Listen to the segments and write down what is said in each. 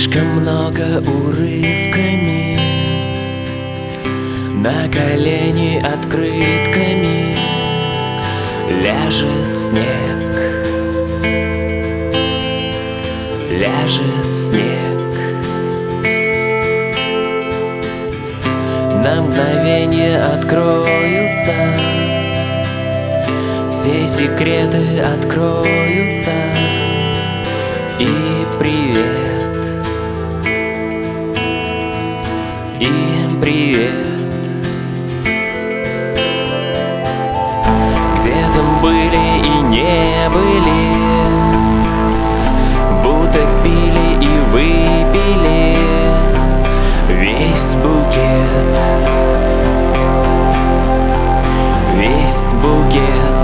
Слишком много урывками, на колени открытками ляжет снег, ляжет снег. На мгновение откроются, все секреты откроются. И привет, и привет. Где-то были и не были, будто пили и выпили весь букет, весь букет.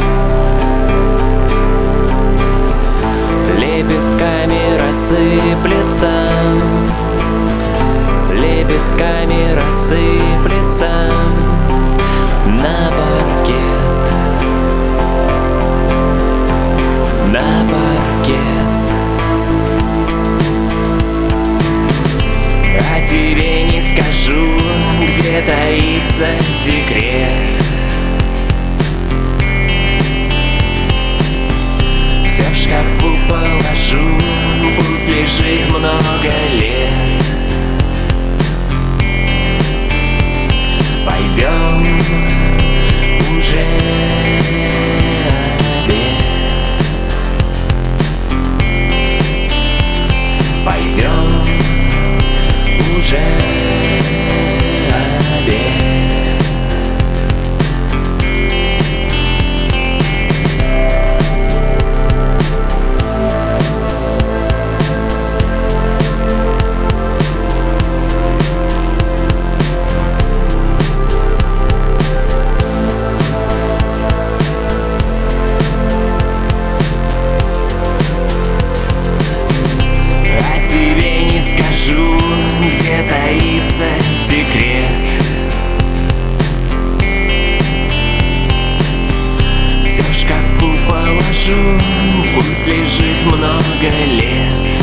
Лепестками рассыплется, лепестками рассыплется на паркет, на паркет. А тебе не скажу, где таится секрет. Все в шкафу положу, пусть лежит много лет. Пойдем уже обед, пойдем уже обед. Скажу, где таится секрет. Все в шкафу положу, пусть лежит много лет.